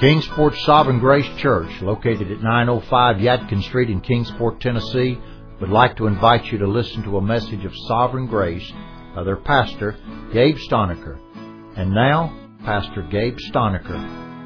Kingsport Sovereign Grace Church, located at 905 Yadkin Street in Kingsport, Tennessee, would like to invite you to listen to a message of Sovereign Grace by their pastor, Gabe Stonecker. And now, Pastor Gabe Stonecker.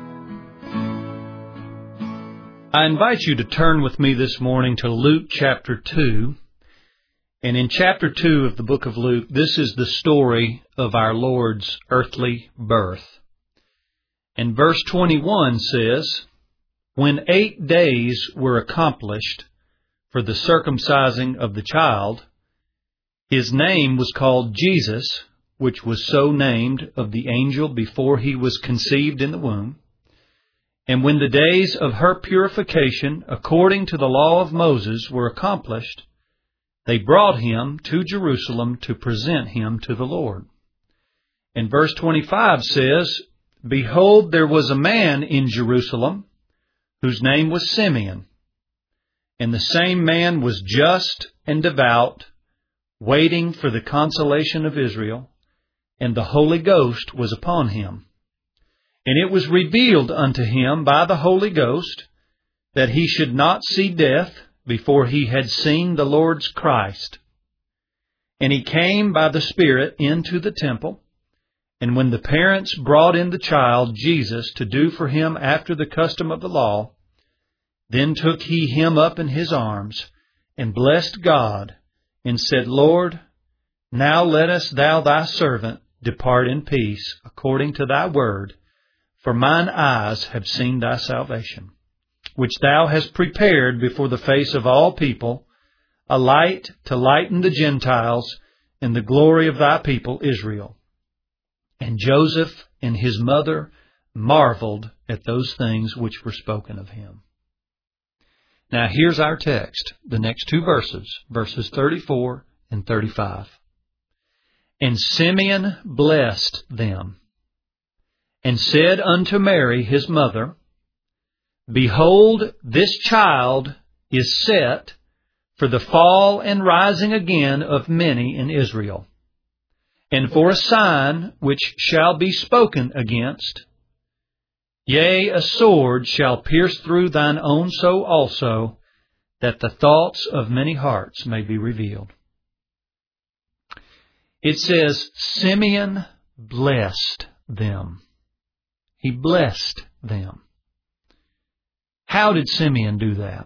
I invite you to turn with me this morning to Luke chapter 2. And in chapter 2 of the book of Luke, this is the story of our Lord's earthly birth. And verse 21 says, "When 8 days were accomplished for the circumcising of the child, his name was called Jesus, which was so named of the angel before he was conceived in the womb. And when the days of her purification, according to the law of Moses, were accomplished, they brought him to Jerusalem to present him to the Lord." And verse 25 says, "Behold, there was a man in Jerusalem whose name was Simeon. And the same man was just and devout, waiting for the consolation of Israel, and the Holy Ghost was upon him. And it was revealed unto him by the Holy Ghost that he should not see death before he had seen the Lord's Christ. And he came by the Spirit into the temple. And when the parents brought in the child Jesus to do for him after the custom of the law, then took he him up in his arms, and blessed God, and said, Lord, now lettest thou thy servant depart in peace, according to thy word, for mine eyes have seen thy salvation, which thou hast prepared before the face of all people, a light to lighten the Gentiles, and the glory of thy people Israel. And Joseph and his mother marveled at those things which were spoken of him." Now here's our text, the next two verses, verses 34 and 35. "And Simeon blessed them, and said unto Mary his mother, Behold, this child is set for the fall and rising again of many in Israel, and for a sign which shall be spoken against. Yea, a sword shall pierce through thine own soul also, that the thoughts of many hearts may be revealed." It says, Simeon blessed them. He blessed them. How did Simeon do that?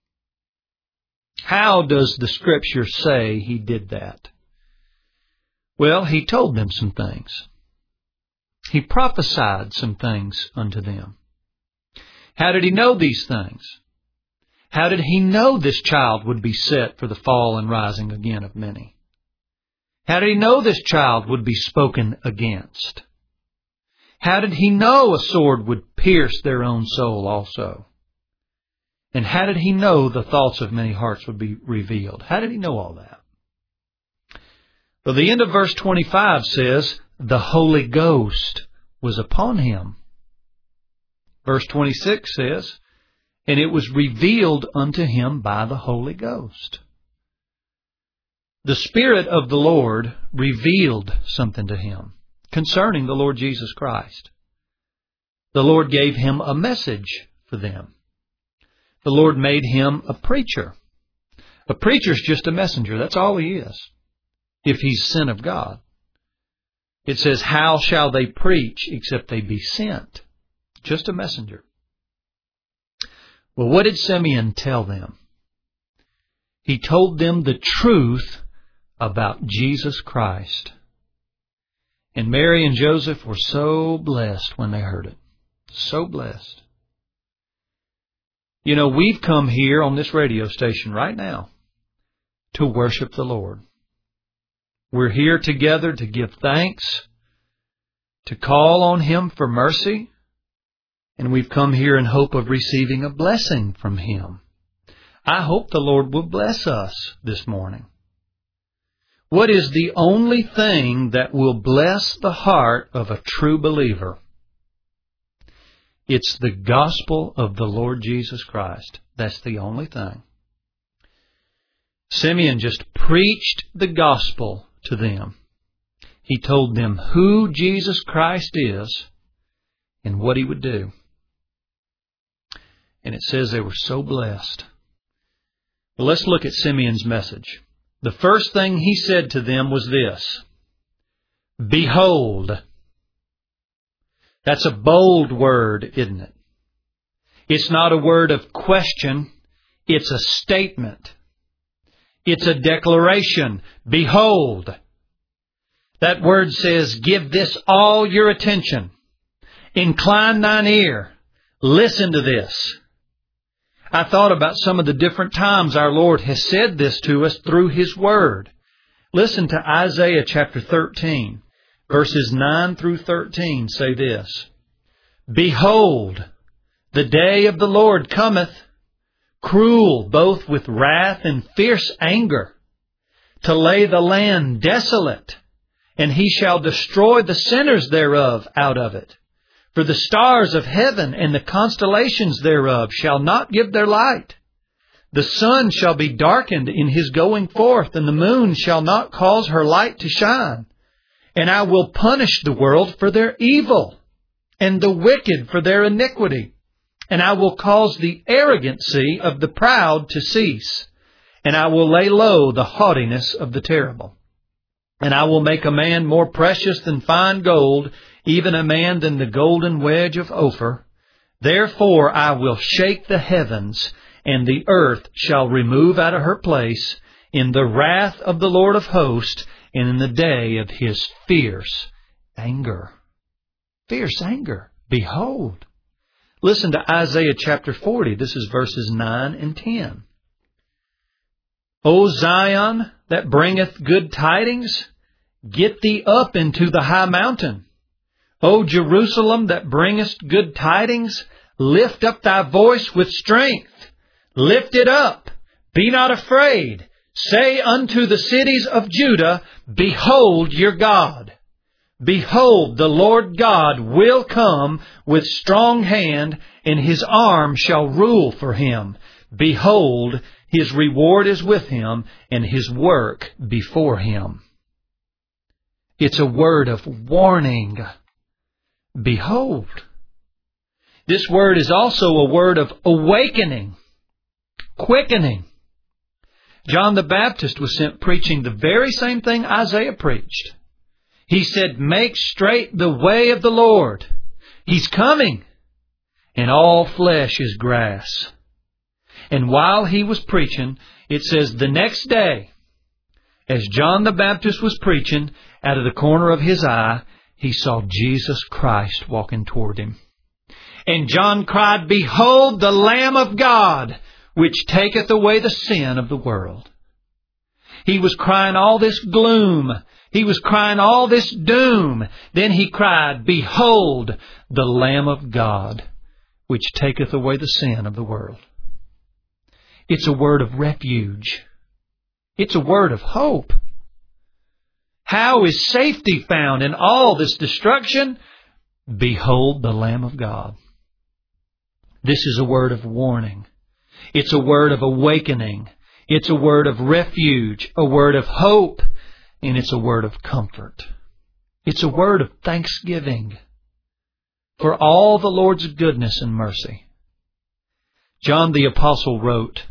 How does the Scripture say he did that? Well, he told them some things. He prophesied some things unto them. How did he know these things? How did he know this child would be set for the fall and rising again of many? How did he know this child would be spoken against? How did he know a sword would pierce their own soul also? And how did he know the thoughts of many hearts would be revealed? How did he know all that? Well, the end of verse 25 says, the Holy Ghost was upon him. Verse 26 says, and it was revealed unto him by the Holy Ghost. The Spirit of the Lord revealed something to him concerning the Lord Jesus Christ. The Lord gave him a message for them. The Lord made him a preacher. A preacher's just a messenger. That's all he is, if he's sent of God. It says, how shall they preach except they be sent? Just a messenger. Well, what did Simeon tell them? He told them the truth about Jesus Christ. And Mary and Joseph were so blessed when they heard it. So blessed. You know, we've come here on this radio station right now to worship the Lord. We're here together to give thanks, to call on Him for mercy, and we've come here in hope of receiving a blessing from Him. I hope the Lord will bless us this morning. What is the only thing that will bless the heart of a true believer? It's the gospel of the Lord Jesus Christ. That's the only thing. Simeon just preached the gospel to them. He told them who Jesus Christ is and what He would do. And it says they were so blessed. Well, let's look at Simeon's message. The first thing he said to them was this: Behold. That's a bold word, isn't it? It's not a word of question. It's a statement. It's a declaration. Behold. That word says, give this all your attention. Incline thine ear. Listen to this. I thought about some of the different times our Lord has said this to us through His Word. Listen to Isaiah chapter 13, verses 9 through 13 say this: Behold, the day of the Lord cometh, cruel both with wrath and fierce anger, to lay the land desolate, and He shall destroy the sinners thereof out of it. For the stars of heaven and the constellations thereof shall not give their light. The sun shall be darkened in his going forth, and the moon shall not cause her light to shine. And I will punish the world for their evil, and the wicked for their iniquity. And I will cause the arrogancy of the proud to cease. And I will lay low the haughtiness of the terrible. And I will make a man more precious than fine gold, even a man than the golden wedge of Ophir. Therefore I will shake the heavens, and the earth shall remove out of her place in the wrath of the Lord of hosts, and in the day of His fierce anger. Fierce anger. Behold. Listen to Isaiah chapter 40. This is verses 9 and 10. O Zion, that bringeth good tidings, get thee up into the high mountain. O Jerusalem, that bringest good tidings, lift up thy voice with strength. Lift it up. Be not afraid. Say unto the cities of Judah, Behold your God. Behold, the Lord God will come with strong hand, and His arm shall rule for Him. Behold, His reward is with Him, and His work before Him. It's a word of warning. Behold. This word is also a word of awakening, quickening. John the Baptist was sent preaching the very same thing Isaiah preached. He said, make straight the way of the Lord. He's coming, and all flesh is grass. And while he was preaching, it says the next day, as John the Baptist was preaching, out of the corner of his eye, he saw Jesus Christ walking toward him. And John cried, Behold the Lamb of God, which taketh away the sin of the world. He was crying all this gloom. He was crying all this doom. Then he cried, Behold the Lamb of God, which taketh away the sin of the world. It's a word of refuge. It's a word of hope. How is safety found in all this destruction? Behold the Lamb of God. This is a word of warning. It's a word of awakening. It's a word of refuge, a word of hope, and it's a word of comfort. It's a word of thanksgiving for all the Lord's goodness and mercy. John the Apostle wrote,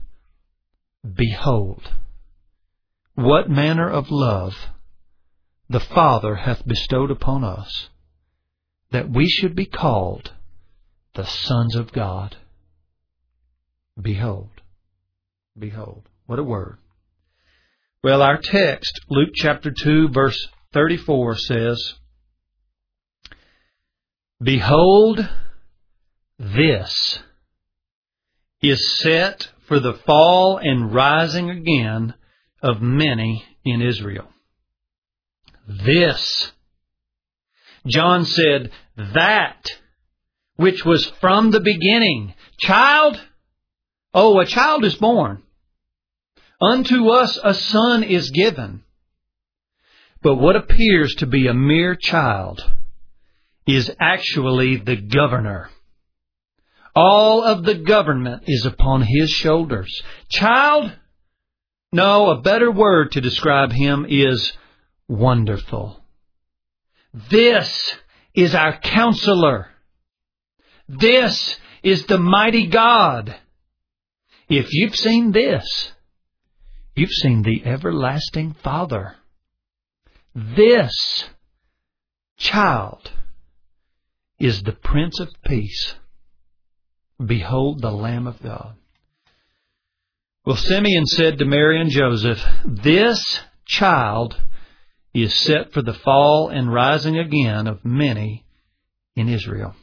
Behold, what manner of love the Father hath bestowed upon us, that we should be called the sons of God. Behold. Behold. What a word. Well, our text, Luke chapter 2, verse 34 says, Behold, this is set for the fall and rising again of many in Israel. This. John said, that which was from the beginning. Child? Oh, a child is born. Unto us a son is given. But what appears to be a mere child is actually the governor. All of the government is upon his shoulders. Child? No, a better word to describe him is wonderful. This is our counselor. This is the mighty God. If you've seen this, you've seen the everlasting Father. This child is the Prince of Peace. Behold the Lamb of God. Well, Simeon said to Mary and Joseph, this child is set for the fall and rising again of many in Israel.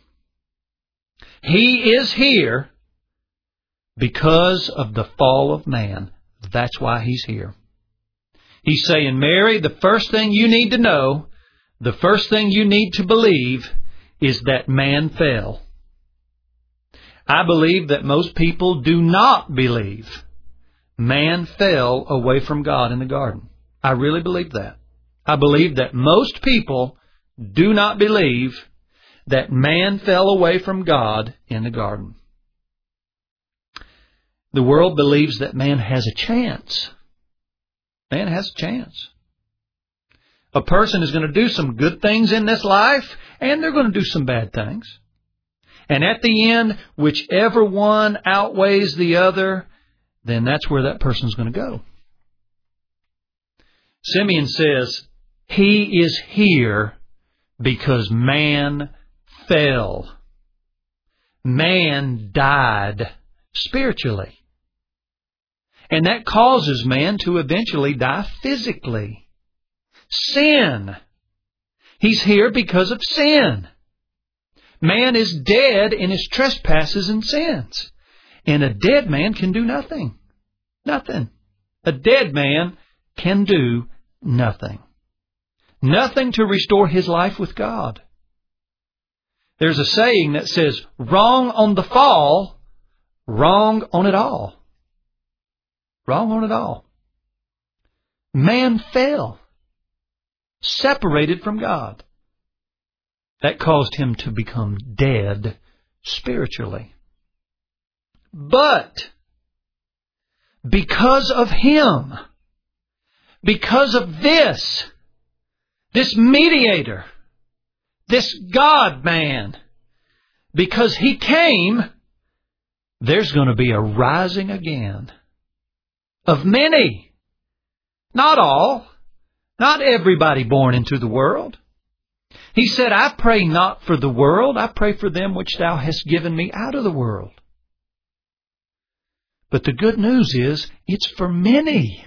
He is here because of the fall of man. That's why He's here. He's saying, Mary, the first thing you need to know, the first thing you need to believe is that man fell. I believe that most people do not believe man fell away from God in the garden. I really believe that. I believe that most people do not believe that man fell away from God in the garden. The world believes that man has a chance. Man has a chance. A person is going to do some good things in this life, and they're going to do some bad things. And at the end, whichever one outweighs the other, then that's where that person's going to go. Simeon says, He is here because man fell. Man died spiritually. And that causes man to eventually die physically. Sin. He's here because of sin. Man is dead in his trespasses and sins. And a dead man can do nothing. Nothing. A dead man can do nothing. Nothing to restore his life with God. There's a saying that says, wrong on the fall, wrong on it all. Wrong on it all. Man fell, separated from God. That caused him to become dead spiritually. But because of him, because of this mediator, this God-man, because he came, there's going to be a rising again of many. Not all. Not everybody born into the world. He said, I pray not for the world, I pray for them which thou hast given me out of the world. But the good news is, it's for many.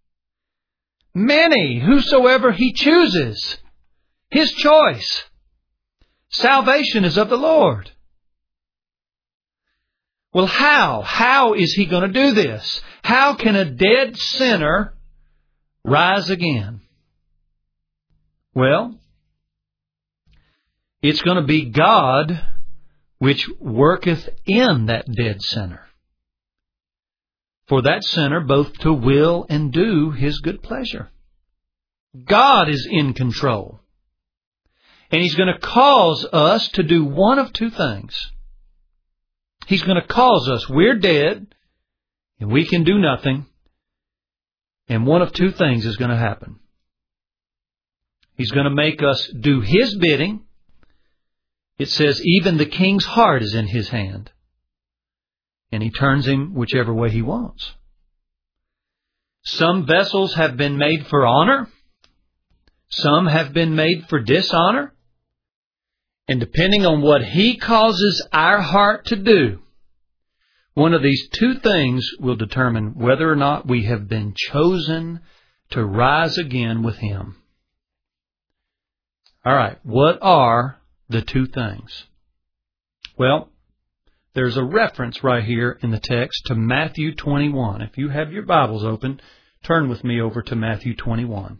Many, whosoever He chooses. His choice. Salvation is of the Lord. Well, how? How is He going to do this? How can a dead sinner rise again? Well, it's going to be God which worketh in that dead sinner. For that sinner both to will and do His good pleasure. God is in control. And He's going to cause us to do one of two things. He's going to cause us, we're dead, and we can do nothing. And one of two things is going to happen. He's going to make us do His bidding. It says, even the king's heart is in His hand. And He turns him whichever way He wants. Some vessels have been made for honor. Some have been made for dishonor. And depending on what He causes our heart to do, one of these two things will determine whether or not we have been chosen to rise again with Him. All right, what are the two things? Well, there's a reference right here in the text to Matthew 21. If you have your Bibles open, turn with me over to Matthew 21.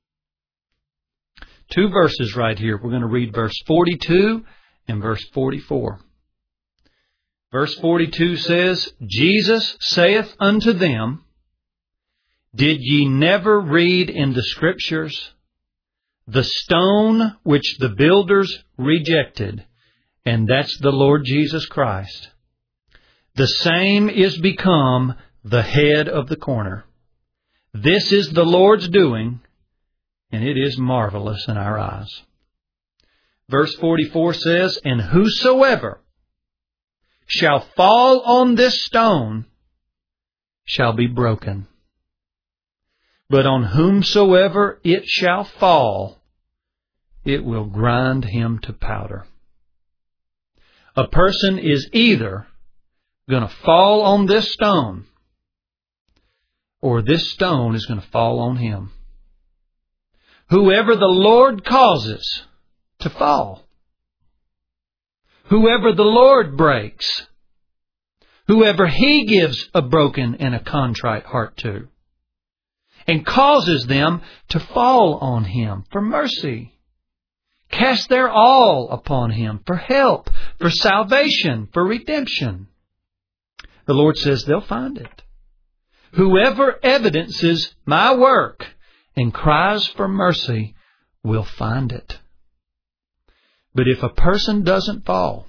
Two verses right here. We're going to read verse 42 and verse 44. Verse 42 says, Jesus saith unto them, Did ye never read in the Scriptures, the stone which the builders rejected, and that's the Lord Jesus Christ, the same is become the head of the corner. This is the Lord's doing, and it is marvelous in our eyes. Verse 44 says, And whosoever shall fall on this stone shall be broken. But on whomsoever it shall fall, it will grind him to powder. A person is either going to fall on this stone, or this stone is going to fall on him. Whoever the Lord causes to fall, whoever the Lord breaks, whoever He gives a broken and a contrite heart to, and causes them to fall on Him for mercy, cast their all upon Him for help, for salvation, for redemption, the Lord says they'll find it. Whoever evidences my work and cries for mercy will find it. But if a person doesn't fall,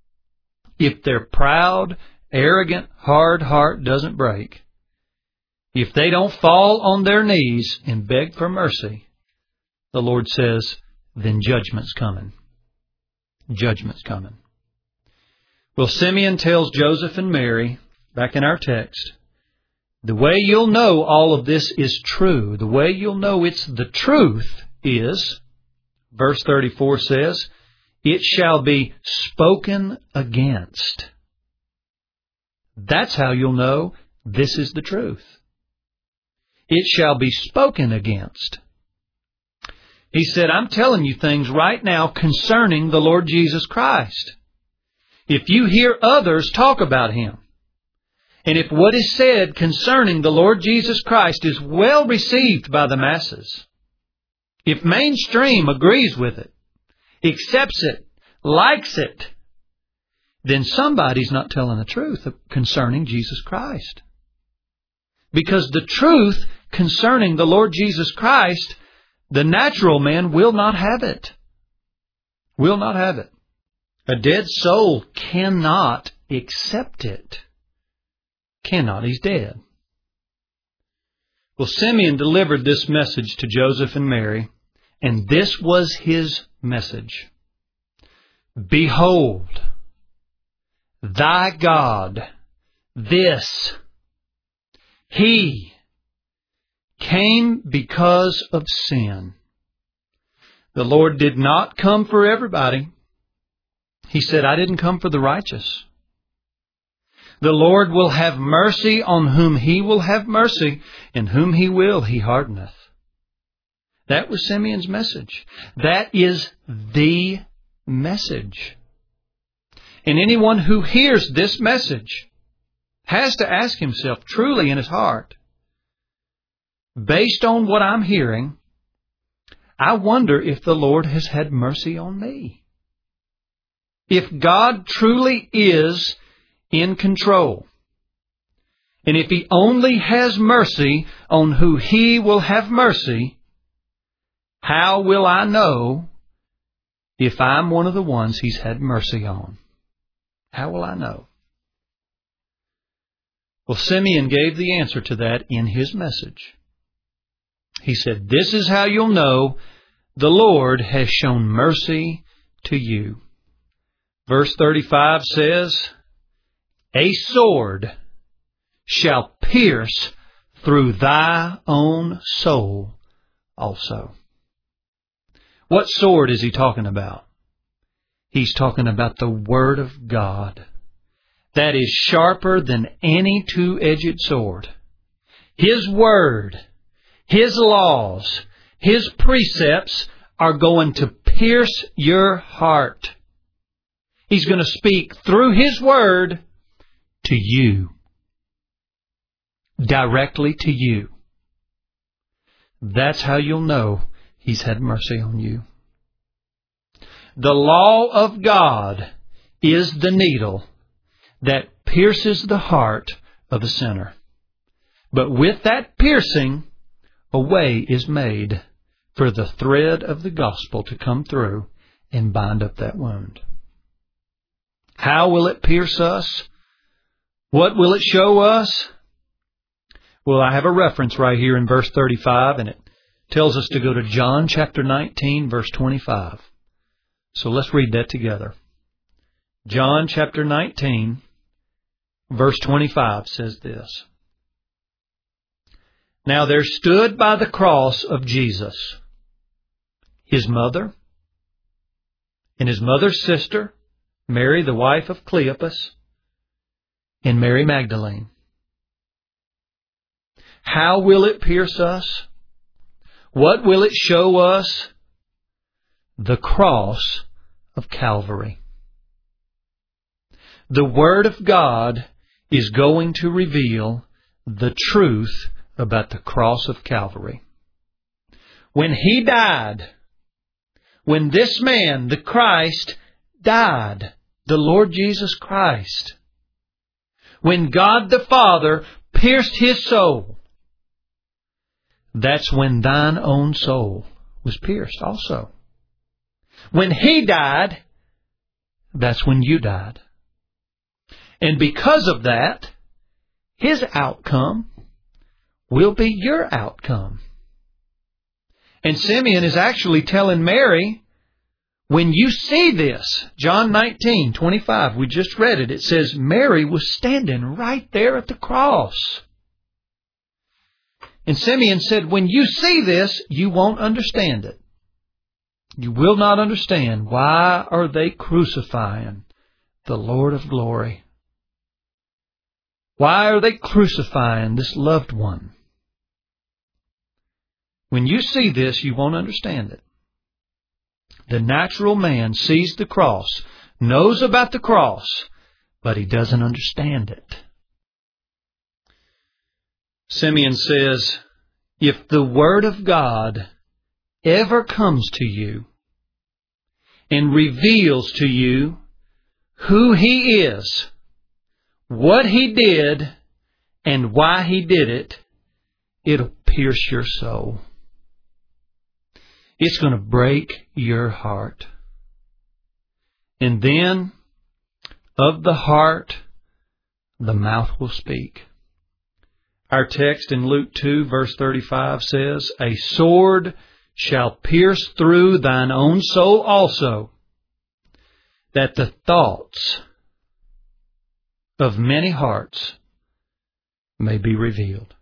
if their proud, arrogant, hard heart doesn't break, if they don't fall on their knees and beg for mercy, the Lord says, then judgment's coming. Judgment's coming. Well, Simeon tells Joseph and Mary, back in our text, the way you'll know all of this is true, the way you'll know it's the truth is, verse 34 says, it shall be spoken against. That's how you'll know this is the truth. It shall be spoken against. He said, I'm telling you things right now concerning the Lord Jesus Christ. If you hear others talk about Him, and if what is said concerning the Lord Jesus Christ is well received by the masses, if mainstream agrees with it, accepts it, likes it, then somebody's not telling the truth concerning Jesus Christ. Because the truth concerning the Lord Jesus Christ, the natural man will not have it. Will not have it. A dead soul cannot accept it. Cannot. He's dead. Well, Simeon delivered this message to Joseph and Mary, and this was his message. Behold, thy God, this, He came because of sin. The Lord did not come for everybody. He said, I didn't come for the righteous. The Lord will have mercy on whom He will have mercy, and whom He will, He hardeneth. That was Simeon's message. That is the message. And anyone who hears this message has to ask himself truly in his heart, based on what I'm hearing, I wonder if the Lord has had mercy on me. If God truly is in control, and if He only has mercy on who He will have mercy, how will I know if I'm one of the ones He's had mercy on? How will I know? Well, Simeon gave the answer to that in his message. He said, this is how you'll know the Lord has shown mercy to you. Verse 35 says, a sword shall pierce through thy own soul also. What sword is he talking about? He's talking about the Word of God. That is sharper than any two-edged sword. His Word, His laws, His precepts are going to pierce your heart. He's going to speak through His Word to you. Directly to you. That's how you'll know He's had mercy on you. The law of God is the needle that pierces the heart of a sinner. But with that piercing, a way is made for the thread of the gospel to come through and bind up that wound. How will it pierce us? What will it show us? Well, I have a reference right here in verse 35, and it tells us to go to John chapter 19, verse 25. So let's read that together. John chapter 19, Verse 25 says this. Now there stood by the cross of Jesus his mother and his mother's sister, Mary, the wife of Cleopas, and Mary Magdalene. How will it pierce us? What will it show us? The cross of Calvary. The Word of God is going to reveal the truth about the cross of Calvary. When He died, when this man, the Christ, died, the Lord Jesus Christ, when God the Father pierced His soul, that's when thine own soul was pierced also. When He died, that's when you died. And because of that, His outcome will be your outcome. And Simeon is actually telling Mary, when you see this, John 19:25, we just read it, it says Mary was standing right there at the cross. And Simeon said, when you see this, you won't understand it. You will not understand why are they crucifying the Lord of glory. Why are they crucifying this loved one? When you see this, you won't understand it. The natural man sees the cross, knows about the cross, but he doesn't understand it. Simeon says, if the Word of God ever comes to you and reveals to you who He is, what He did, and why He did it, it'll pierce your soul. It's going to break your heart. And then, of the heart, the mouth will speak. Our text in Luke 2, verse 35 says, a sword shall pierce through thine own soul also, that the thoughts of many hearts may be revealed.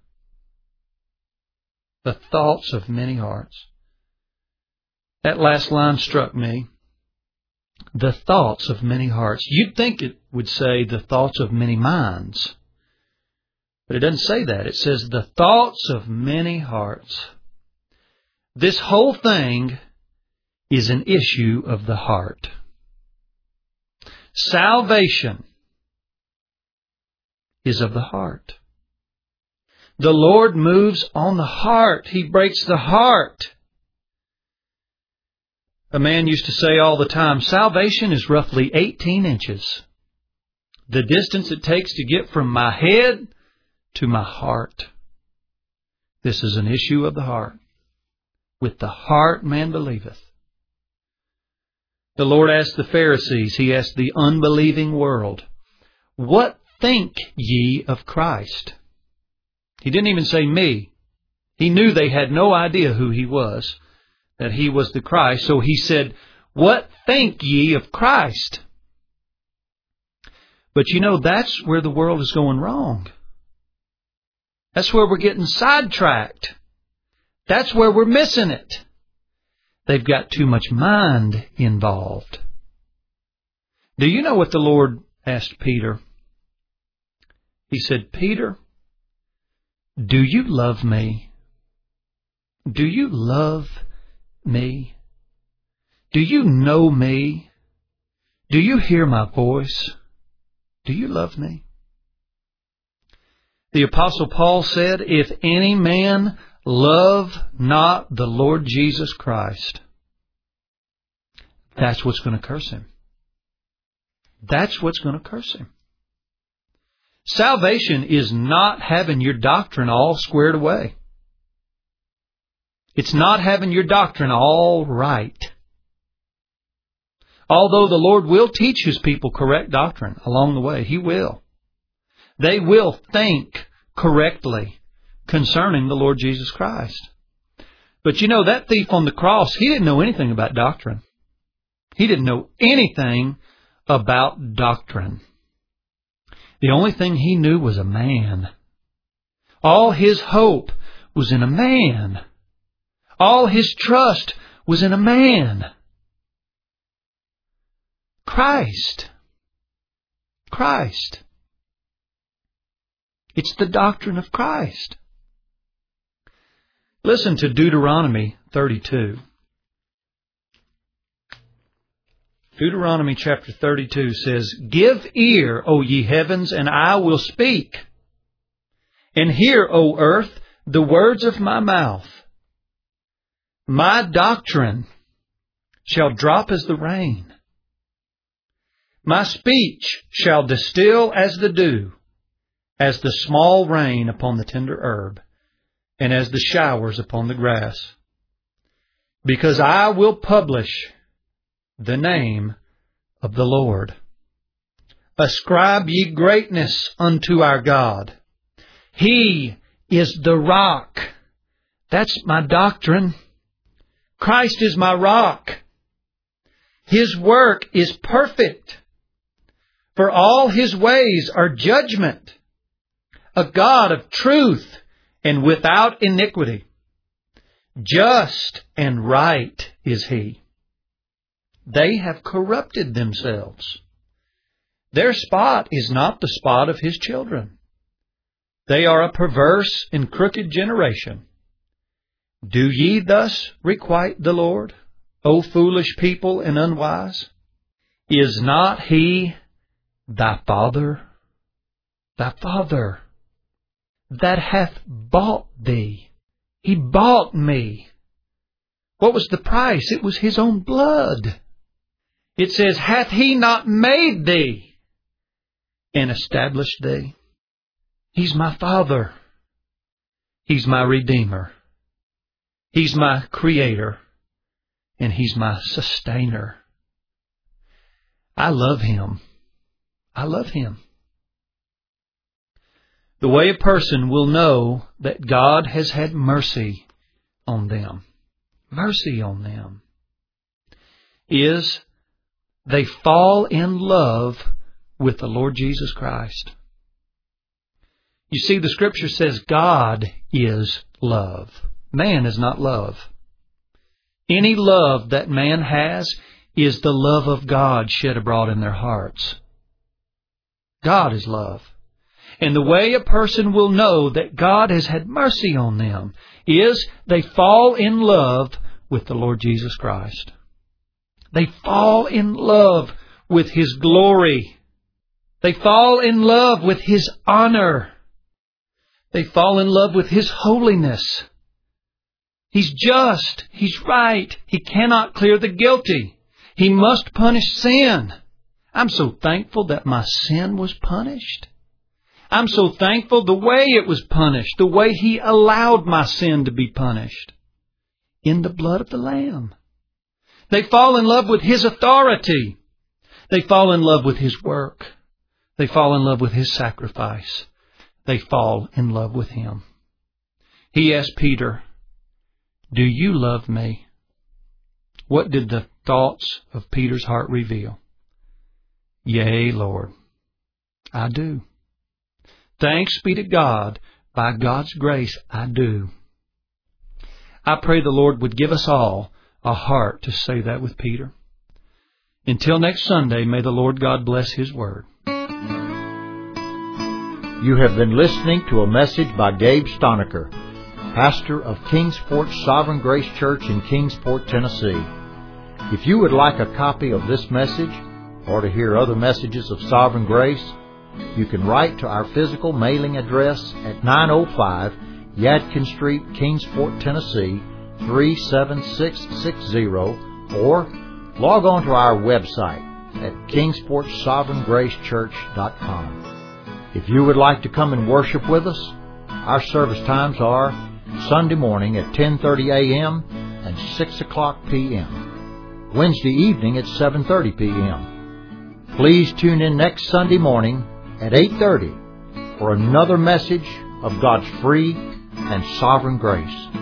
The thoughts of many hearts. That last line struck me. The thoughts of many hearts. You'd think it would say the thoughts of many minds. But it doesn't say that. It says the thoughts of many hearts. This whole thing is an issue of the heart. Salvation is of the heart. The Lord moves on the heart. He breaks the heart. A man used to say all the time, salvation is roughly 18 inches. The distance it takes to get from my head to my heart. This is an issue of the heart. With the heart man believeth. The Lord asked the Pharisees, He asked the unbelieving world, what think ye of Christ? He didn't even say me. He knew they had no idea who He was, that He was the Christ. So He said, what think ye of Christ? But you know, that's where the world is going wrong. That's where we're getting sidetracked. That's where we're missing it. They've got too much mind involved. Do you know what the Lord asked Peter? He said, Peter, do you love me? Do you love me? Do you know me? Do you hear my voice? Do you love me? The Apostle Paul said, if any man love not the Lord Jesus Christ, that's what's going to curse him. That's what's going to curse him. Salvation is not having your doctrine all squared away. It's not having your doctrine all right. Although the Lord will teach His people correct doctrine along the way. He will. They will think correctly concerning the Lord Jesus Christ. But you know, that thief on the cross, he didn't know anything about doctrine. He didn't know anything about doctrine. The only thing he knew was a man. All his hope was in a man. All his trust was in a man. Christ. Christ. It's the doctrine of Christ. Listen to Deuteronomy 32. Deuteronomy chapter 32 says, "Give ear, O ye heavens, and I will speak. And hear, O earth, the words of my mouth. My doctrine shall drop as the rain. My speech shall distill as the dew, as the small rain upon the tender herb, and as the showers upon the grass. Because I will publish the name of the Lord. Ascribe ye greatness unto our God. He is the rock." That's my doctrine. Christ is my rock. His work is perfect. For all His ways are judgment. A God of truth and without iniquity. Just and right is He. They have corrupted themselves. Their spot is not the spot of His children. They are a perverse and crooked generation. Do ye thus requite the Lord, O foolish people and unwise? Is not He thy Father? Thy Father that hath bought thee. He bought me. What was the price? It was His own blood. It says, "Hath He not made thee and established thee?" He's my Father. He's my Redeemer. He's my Creator. And He's my Sustainer. I love Him. I love Him. The way a person will know that God has had mercy on them, is they fall in love with the Lord Jesus Christ. You see, the Scripture says God is love. Man is not love. Any love that man has is the love of God shed abroad in their hearts. God is love. And the way a person will know that God has had mercy on them is they fall in love with the Lord Jesus Christ. They fall in love with His glory. They fall in love with His honor. They fall in love with His holiness. He's just. He's right. He cannot clear the guilty. He must punish sin. I'm so thankful that my sin was punished. I'm so thankful the way it was punished, the way He allowed my sin to be punished. In the blood of the Lamb. They fall in love with His authority. They fall in love with His work. They fall in love with His sacrifice. They fall in love with Him. He asked Peter, "Do you love me?" What did the thoughts of Peter's heart reveal? "Yea, Lord, I do. Thanks be to God, by God's grace, I do." I pray the Lord would give us all a heart to say that with Peter. Until next Sunday, may the Lord God bless His Word. You have been listening to a message by Gabe Stonecker, pastor of Kingsport Sovereign Grace Church in Kingsport, Tennessee. If you would like a copy of this message or to hear other messages of Sovereign Grace, you can write to our physical mailing address at 905 Yadkin Street, Kingsport, Tennessee, 37660, or log on to our website at kingsportsovereigngracechurch.com. If you would like to come and worship with us, our service times are Sunday morning at 10:30 a.m. and 6 o'clock p.m. Wednesday evening at 7:30 p.m. Please tune in next Sunday morning at 8:30 for another message of God's free and sovereign grace.